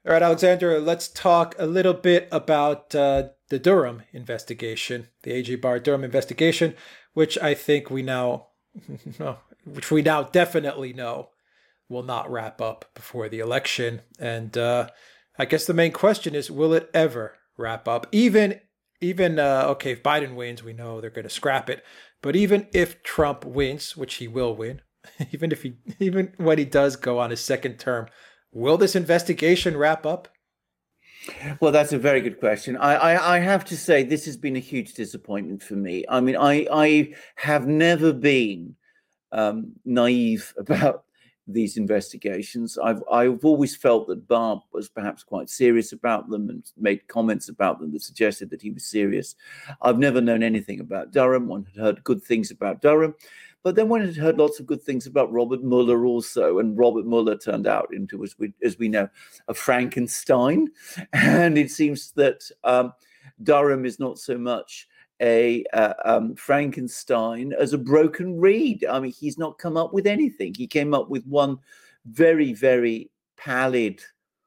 All right, Alexander, let's talk a little bit about the Durham investigation, the AG Barr Durham investigation, which I think we now, which we now definitely know will not wrap up before the election. And I guess the main question is, will it ever wrap up? Okay, if Biden wins, we know they're going to scrap it. But even if Trump wins, which he will win, even when he does go on his second term, will this investigation wrap up? Well, that's a very good question. I have to say this has been a huge disappointment for me. I mean, I have never been naive about these investigations. I've always felt that Barr was perhaps quite serious about them and made comments about them that suggested that he was serious. I've never known anything about Durham. One had heard good things about Durham, but then one had heard lots of good things about Robert Mueller also. And Robert Mueller turned out into, as we know, a Frankenstein. And it seems that Durham is not so much a Frankenstein as a broken reed. I mean, he's not come up with anything. He came up with one very, very pallid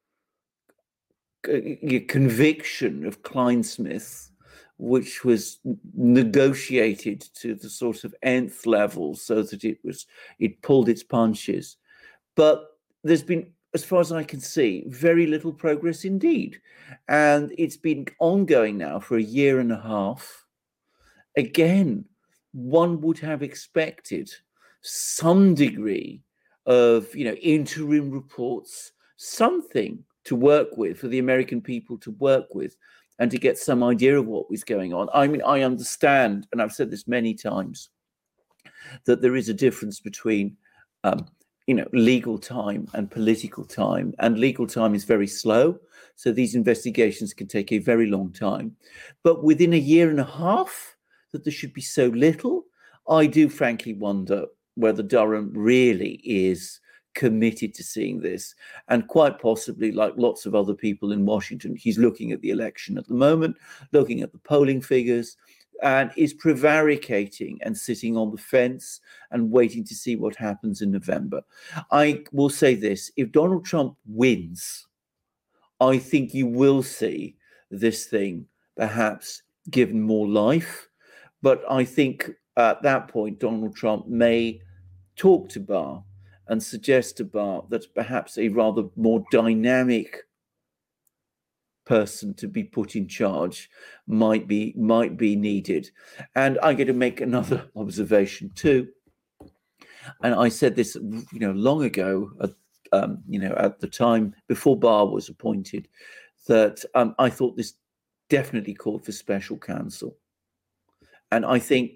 conviction of Kleinsmith, which was negotiated to the sort of nth level so that it pulled its punches. But there's been, as far as I can see, very little progress indeed. And it's been ongoing now for a year and a half. Again, one would have expected some degree of, interim reports, something to work with for the American people to work with and to get some idea of what was going on. I mean, I understand, and I've said this many times, that there is a difference between, legal time and political time, and legal time is very slow. So these investigations can take a very long time. But within a year and a half, that there should be so little, I do frankly wonder whether Durham really is committed to seeing this. And quite possibly, like lots of other people in Washington, he's looking at the election at the moment, looking at the polling figures, and is prevaricating and sitting on the fence and waiting to see what happens in November. I will say this, if Donald Trump wins, I think you will see this thing perhaps given more life. But I think at that point, Donald Trump may talk to Barr and suggest to Barr that perhaps a rather more dynamic person to be put in charge might be needed. And I'm going to make another observation too. And I said this, long ago, at the time before Barr was appointed, that I thought this definitely called for special counsel. And I think,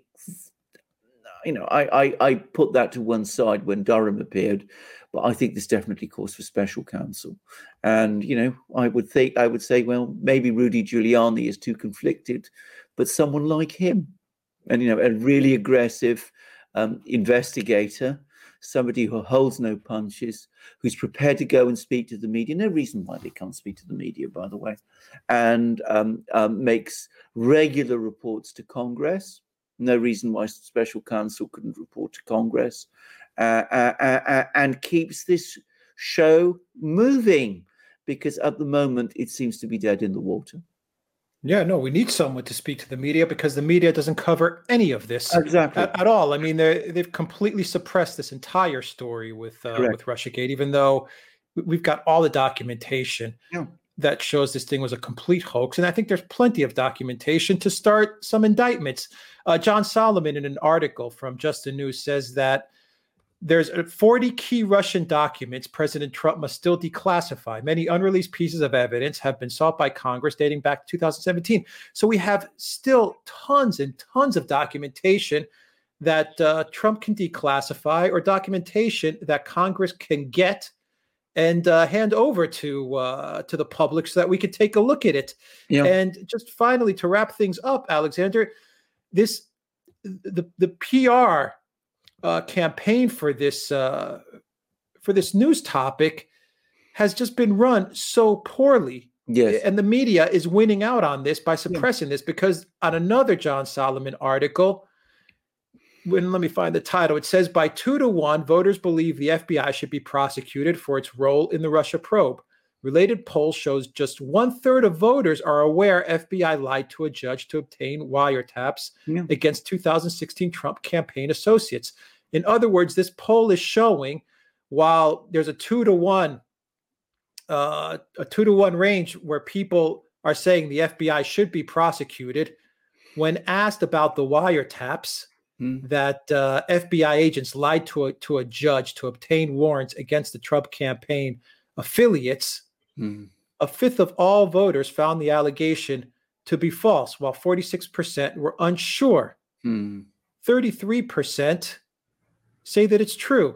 I put that to one side when Durham appeared, but I think this definitely calls for special counsel. And, I would say, well, maybe Rudy Giuliani is too conflicted, but someone like him, and, a really aggressive investigator, somebody who holds no punches, who's prepared to go and speak to the media. No reason why they can't speak to the media, by the way, and makes regular reports to Congress. No reason why special counsel couldn't report to Congress, and keeps this show moving, because at the moment it seems to be dead in the water. Yeah, no, we need someone to speak to the media because the media doesn't cover any of this exactly at all. I mean, they've completely suppressed this entire story with Russiagate, even though we've got all the documentation that shows this thing was a complete hoax. And I think there's plenty of documentation to start some indictments. John Solomon, in an article from Just the News, says that there's 40 key Russian documents President Trump must still declassify. Many unreleased pieces of evidence have been sought by Congress dating back to 2017. So we have still tons and tons of documentation that Trump can declassify, or documentation that Congress can get and hand over to the public so that we could take a look at it. Yeah. And just finally, to wrap things up, Alexander, the PR campaign for this news topic has just been run so poorly. Yes. And the media is winning out on this by suppressing this, because on another John Solomon article, let me find the title, it says, by 2-1, voters believe the FBI should be prosecuted for its role in the Russia probe. Related poll shows just 1/3 of voters are aware FBI lied to a judge to obtain wiretaps against 2016 Trump campaign associates. In other words, this poll is showing, while there's a 2-to-1 range where people are saying the FBI should be prosecuted, when asked about the wiretaps that FBI agents lied to a judge to obtain warrants against the Trump campaign affiliates, a fifth of all voters found the allegation to be false, while 46% were unsure. 33% say that it's true.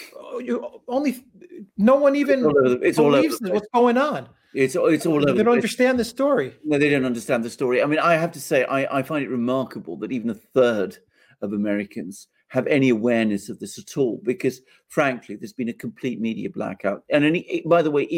No one even believes what's going on. It's all over. They don't understand the story. No, they don't understand the story. I mean, I have to say, I find it remarkable that even a third of Americans have any awareness of this at all, because frankly, there's been a complete media blackout. And by the way,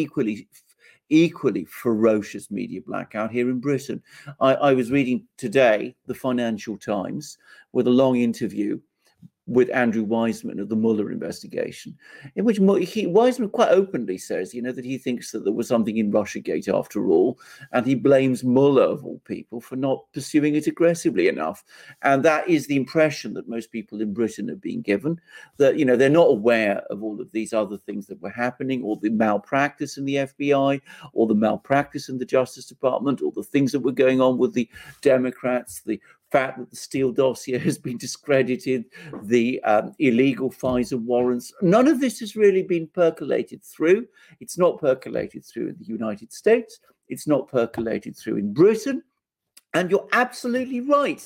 equally ferocious media blackout here in Britain. I was reading today the Financial Times with a long interview with Andrew Weissman of the Mueller investigation, in which Weissman quite openly says, that he thinks that there was something in Russiagate after all, and he blames Mueller, of all people, for not pursuing it aggressively enough. And that is the impression that most people in Britain have been given, that, they're not aware of all of these other things that were happening, or the malpractice in the FBI, or the malpractice in the Justice Department, or the things that were going on with the Democrats, the fact that the Steele dossier has been discredited, the illegal Pfizer warrants. None of this has really been percolated through. It's not percolated through in the United States. It's not percolated through in Britain. And you're absolutely right.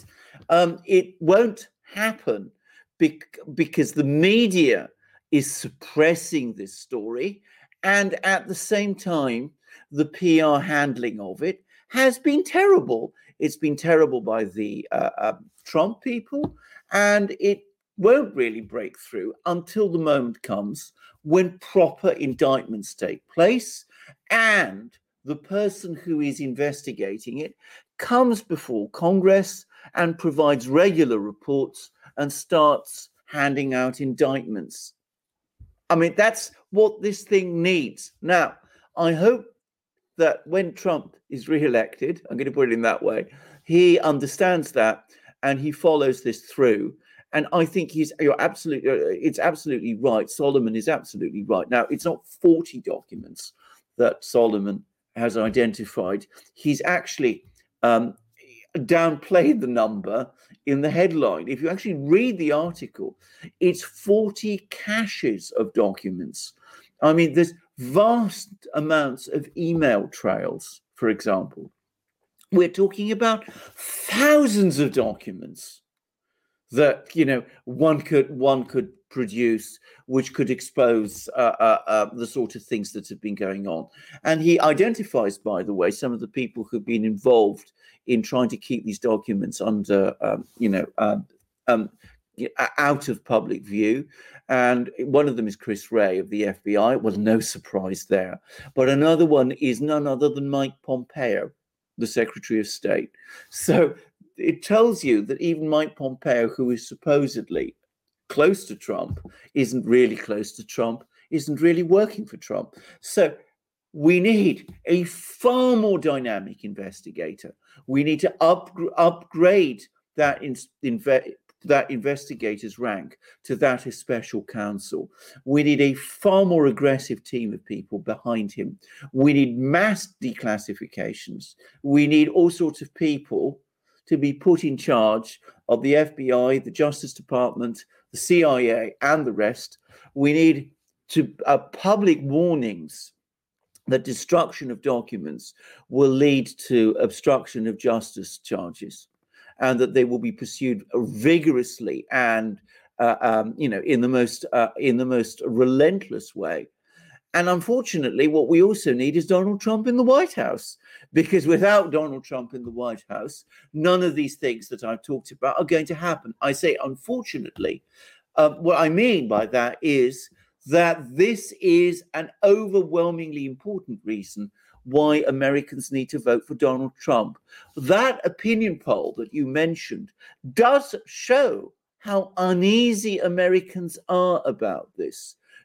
It won't happen because the media is suppressing this story. And at the same time, the PR handling of it has been terrible. It's been terrible by the Trump people, and it won't really break through until the moment comes when proper indictments take place and the person who is investigating it comes before Congress and provides regular reports and starts handing out indictments. I mean, that's what this thing needs. Now, I hope that when Trump is re-elected, I'm going to put it in that way, he understands that and he follows this through. And I think it's absolutely right. Solomon is absolutely right. Now, it's not 40 documents that Solomon has identified. He's actually downplayed the number in the headline. If you actually read the article, it's 40 caches of documents. I mean, there's vast amounts of email trails, for example. We're talking about thousands of documents that one could produce, which could expose the sort of things that have been going on. And he identifies, by the way, some of the people who've been involved in trying to keep these documents under, out of public view. And one of them is Chris Wray of the FBI. Well, no surprise there. But another one is none other than Mike Pompeo, the Secretary of State. So it tells you that even Mike Pompeo, who is supposedly close to Trump, isn't really close to Trump, isn't really working for Trump. So we need a far more dynamic investigator. We need to upgrade that investigator's rank to that of special counsel. We need a far more aggressive team of people behind him. We need mass declassifications. We need all sorts of people to be put in charge of the FBI, the Justice Department, the CIA, and the rest. We need public warnings that destruction of documents will lead to obstruction of justice charges, and that they will be pursued vigorously and in the most relentless way. And unfortunately, what we also need is Donald Trump in the White House, because without Donald Trump in the White House, none of these things that I've talked about are going to happen. I say unfortunately. What I mean by that is that this is an overwhelmingly important reason why Americans need to vote for Donald Trump. That opinion poll that you mentioned does show how uneasy Americans are about this.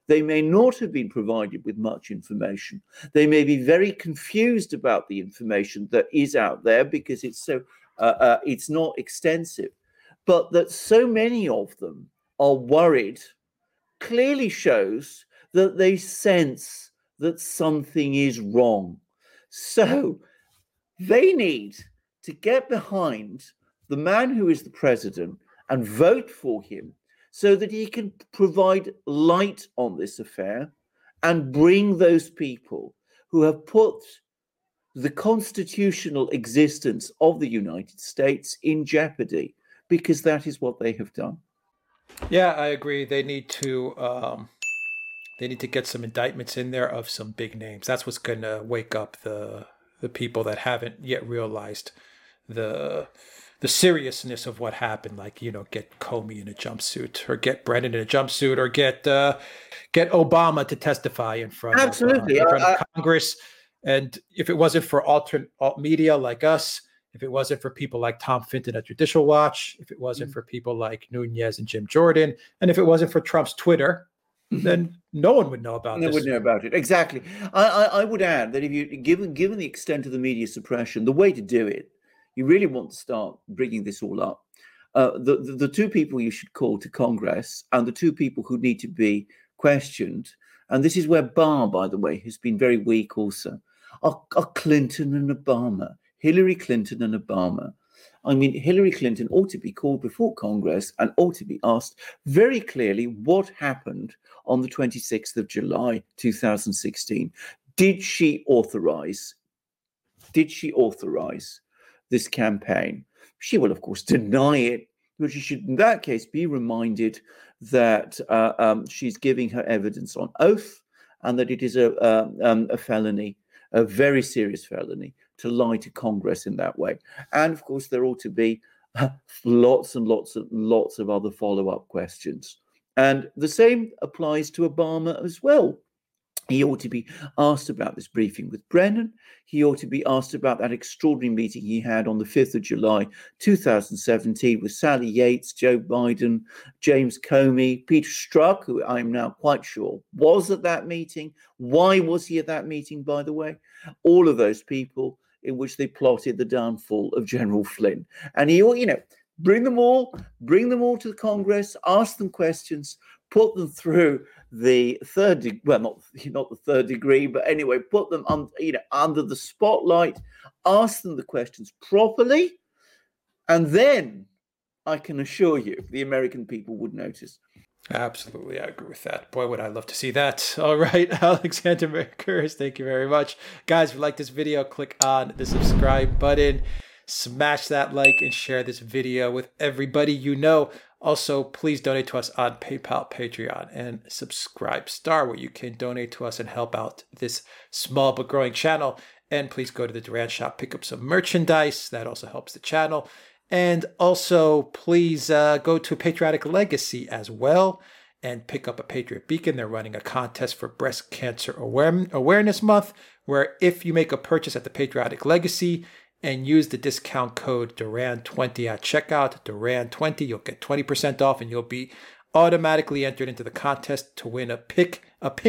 They may not have been provided with much information. They may be very confused about the information that is out there because it's not extensive. But that so many of them are worried clearly shows that they sense that something is wrong. So they need to get behind the man who is the president and vote for him so that he can provide light on this affair and bring those people who have put the constitutional existence of the United States in jeopardy, because that is what they have done. Yeah, I agree. They need to get some indictments in there of some big names. That's what's going to wake up the people that haven't yet realized the seriousness of what happened. Like, get Comey in a jumpsuit, or get Brennan in a jumpsuit, or get Obama to testify in front of Congress. And if it wasn't for alt media like us, if it wasn't for people like Tom Fenton at Judicial Watch, if it wasn't for people like Nunes and Jim Jordan, and if it wasn't for Trump's Twitter, then no one would know about this. No one would know about it. Exactly. I would add that if you given the extent of the media suppression, the way to do it, you really want to start bringing this all up. The two people you should call to Congress, and the two people who need to be questioned, and this is where Barr, by the way, has been very weak also, are Clinton and Obama. Hillary Clinton and Obama. I mean, Hillary Clinton ought to be called before Congress and ought to be asked very clearly what happened on the 26th of July, 2016. Did she authorize this campaign? She will, of course, deny it, but she should, in that case, be reminded that she's giving her evidence on oath, and that it is a felony, a very serious felony, to lie to Congress in that way. And of course, there ought to be lots and lots of other follow-up questions. And the same applies to Obama as well. He ought to be asked about this briefing with Brennan. He ought to be asked about that extraordinary meeting he had on the 5th of July, 2017 with Sally Yates, Joe Biden, James Comey, Peter Strzok, who I'm now quite sure was at that meeting. Why was he at that meeting, by the way? All of those people in which they plotted the downfall of General Flynn. And he, bring them all to the Congress, ask them questions, put them through the third degree, well, not the third degree, but anyway, put them under the spotlight, ask them the questions properly, and then I can assure you the American people would notice. Absolutely, I agree with that. Boy, would I love to see that. All right, Alexander Mercouris, thank you very much. Guys, if you like this video, click on the subscribe button. Smash that like and share this video with everybody you know. Also, please donate to us on PayPal, Patreon, and Subscribestar, where you can donate to us and help out this small but growing channel. And please go to the Duran shop, pick up some merchandise. That also helps the channel. And also, please go to Patriotic Legacy as well and pick up a Patriot Beacon. They're running a contest for Breast Cancer Awareness Month, where if you make a purchase at the Patriotic Legacy and use the discount code Duran20 at checkout, Duran20, you'll get 20% off, and you'll be automatically entered into the contest to win a pink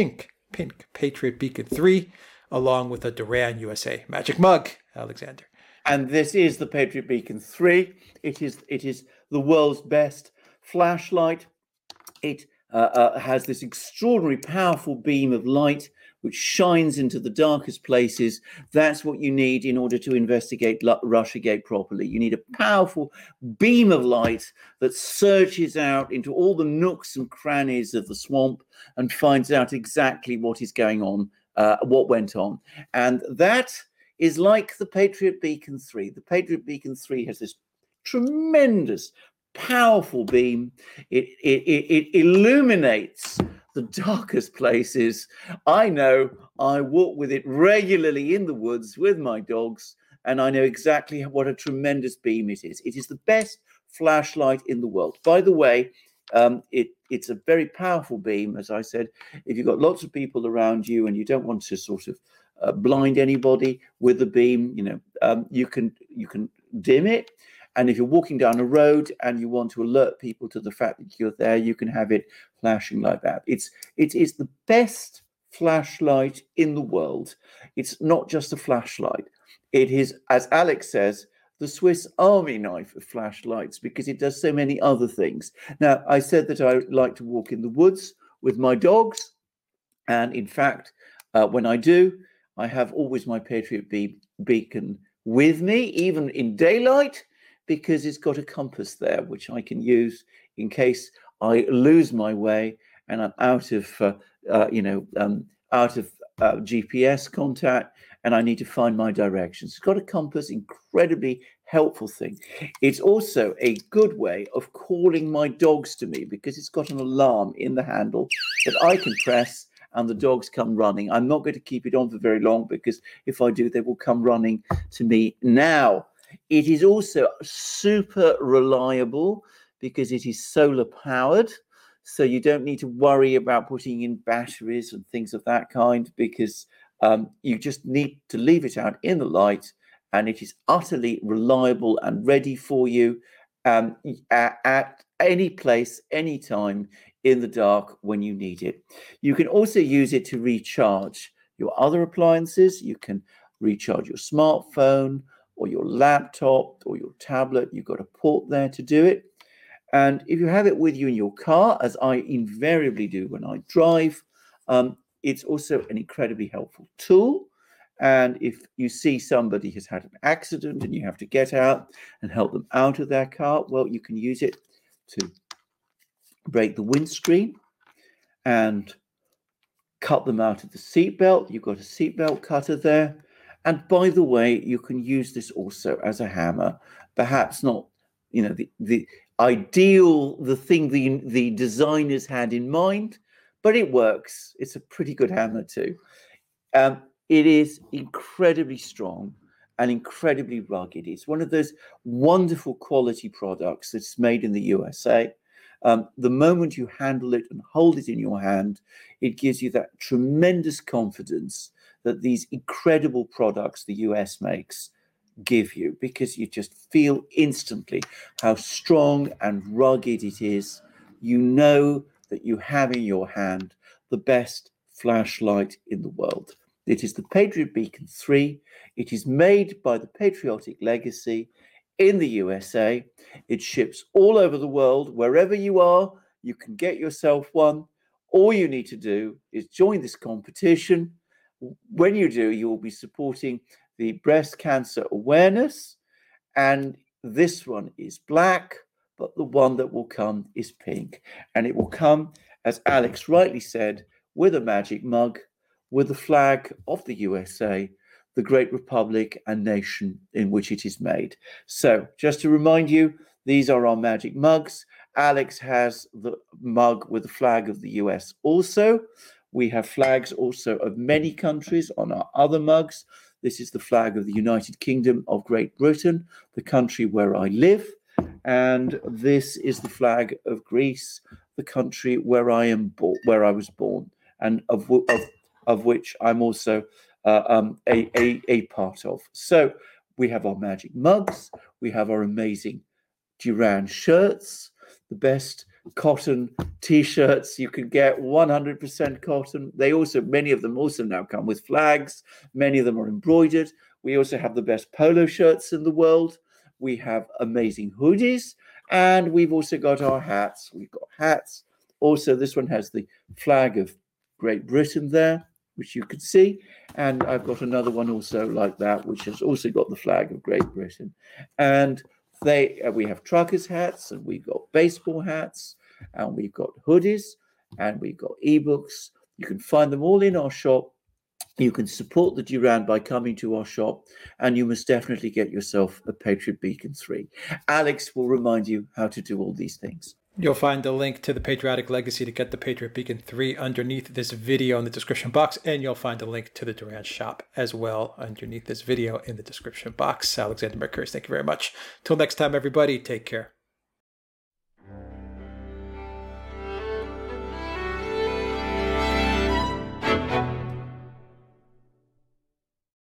Patriot Beacon 3, along with a Duran USA Magic Mug, Alexander. And this is the Patriot Beacon 3. It is the world's best flashlight. It has this extraordinary, powerful beam of light which shines into the darkest places. That's what you need in order to investigate Russiagate properly. You need a powerful beam of light that searches out into all the nooks and crannies of the swamp and finds out exactly what is going on, what went on. And that is like the Patriot Beacon 3. The Patriot Beacon 3 has this tremendous, powerful beam. It illuminates the darkest places. I know. I walk with it regularly in the woods with my dogs, and I know exactly what a tremendous beam it is. It is the best flashlight in the world. By the way, it's a very powerful beam, as I said. If you've got lots of people around you and you don't want to sort of blind anybody with the beam, you can dim it. And if you're walking down a road and you want to alert people to the fact that you're there, you can have it flashing like that. It is the best flashlight in the world. It's not just a flashlight. It is, as Alex says, the Swiss Army knife of flashlights, because it does so many other things. Now, I said that I like to walk in the woods with my dogs. And in fact, when I do, I have always my Patriot beacon with me, even in daylight, because it's got a compass there, which I can use in case I lose my way and I'm out of, GPS contact, and I need to find my directions. It's got a compass, incredibly helpful thing. It's also a good way of calling my dogs to me, because it's got an alarm in the handle that I can press and the dogs come running. I'm not going to keep it on for very long, because if I do, they will come running to me now. It is also super reliable because it is solar powered. So you don't need to worry about putting in batteries and things of that kind, because you just need to leave it out in the light, and it is utterly reliable and ready for you at any place, anytime in the dark when you need it. You can also use it to recharge your other appliances. You can recharge your smartphone or your laptop or your tablet. You've got a port there to do it. And if you have it with you in your car, as I invariably do when I drive, it's also an incredibly helpful tool. And if you see somebody has had an accident and you have to get out and help them out of their car, well, you can use it to break the windscreen and cut them out of the seatbelt. You've got a seatbelt cutter there. And by the way, you can use this also as a hammer. Perhaps not, the ideal, the thing the designers had in mind, but it works. It's a pretty good hammer too. It is incredibly strong and incredibly rugged. It's one of those wonderful quality products that's made in the USA. The moment you handle it and hold it in your hand, it gives you that tremendous confidence that these incredible products the US makes give you, because you just feel instantly how strong and rugged it is. You know that you have in your hand the best flashlight in the world. It is the Patriot Beacon 3. It is made by the Patriotic Legacy in the USA. It ships all over the world. Wherever you are, you can get yourself one. All you need to do is join this competition. When you do, you will be supporting the breast cancer awareness. And this one is black, but the one that will come is pink. And it will come, as Alex rightly said, with a magic mug, with the flag of the USA, the great republic and nation in which it is made. So just to remind you, these are our magic mugs. Alex has the mug with the flag of the US also. We have flags also of many countries on our other mugs. This is the flag of the United Kingdom of Great Britain, the country where I live. And this is the flag of Greece, the country where I was born, and of which I'm also a part of. So we have our magic mugs, we have our amazing Durand shirts, the best cotton t-shirts you can get, 100% cotton. Many of them also now come with flags. Many of them are embroidered. We also have the best polo shirts in the world. We have amazing hoodies, and we've also got our hats. We've got hats. Also, this one has the flag of Great Britain there, which you can see. And I've got another one also like that, which has also got the flag of Great Britain. And we have truckers' hats, and we've got baseball hats, and we've got hoodies, and we've got ebooks. You can find them all in our shop. You can support the Durand by coming to our shop, and you must definitely get yourself a Patriot Beacon 3. Alex will remind you how to do all these things. You'll find the link to the Patriotic Legacy to get the Patriot Beacon 3 underneath this video in the description box, and you'll find a link to the Durand shop as well underneath this video in the description box. Alexander Mercouris, thank you very much. Till next time, everybody, take care.